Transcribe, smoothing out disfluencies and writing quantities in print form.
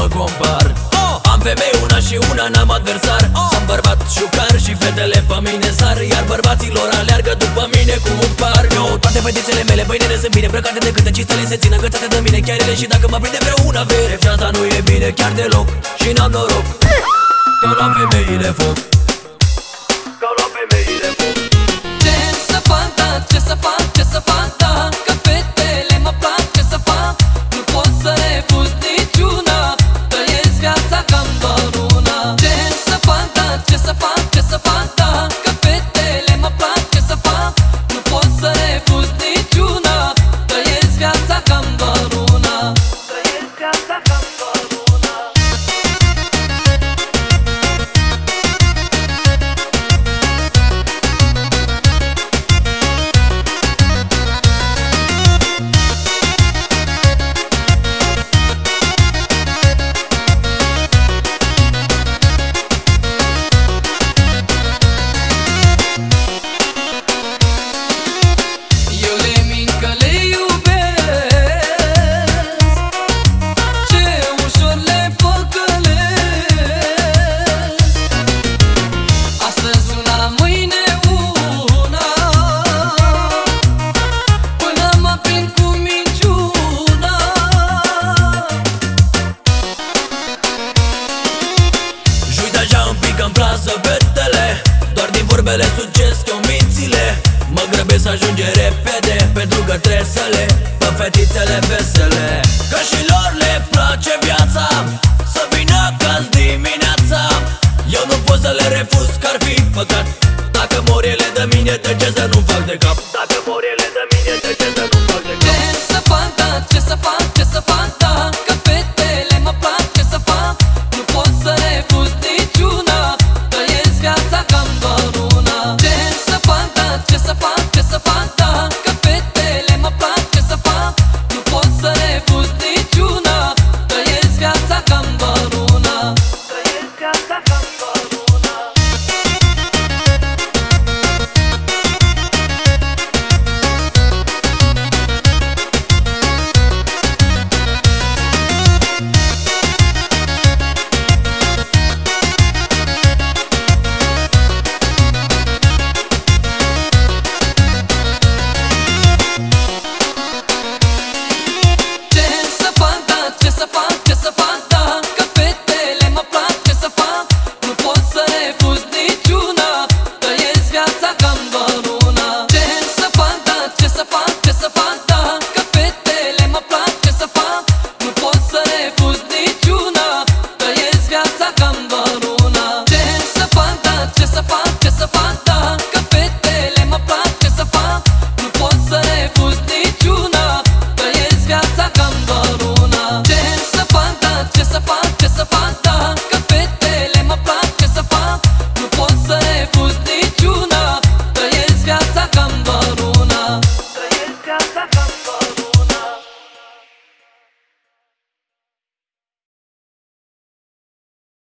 compar. Am femei una și una n-am adversar. Sunt bărbat șucar și fetele pe mine sar, iar bărbaților aleargă după mine cu un par. Yo, toate fetițele mele băinele sunt bine îmbrăcate de câte cistele se țin îngățate de mine chiar ele. Și dacă mă prinde vreuna vere, viața nu e bine chiar deloc și n-am noroc. Că la femeile foc, că la femeile foc. Ce să fac, da, ce să fac, ce să fac, da, că fetele mă plac, ce să fac? Nu pot să refuz niciuna, trăiesc viața cam doar una. Ce să fac, da, ce să fac, ce să fac, da, că fetele mă plac, ce să fac? Nu pot să refuz niciuna, trăiesc viața cam doar una. Trăiesc viața cam doar una. Îmi plasă fetele, doar din vorbele sucesc eu mințile. Mă grăbesc să ajunge repede, pentru că trebuie să le pe fetițele vesele. Că și lor le place viața, să vină ca-ți dimineața. Eu nu pot să le refuz, că ar fi păcat. Dacă mor ele de mine, de ce să nu fac de cap?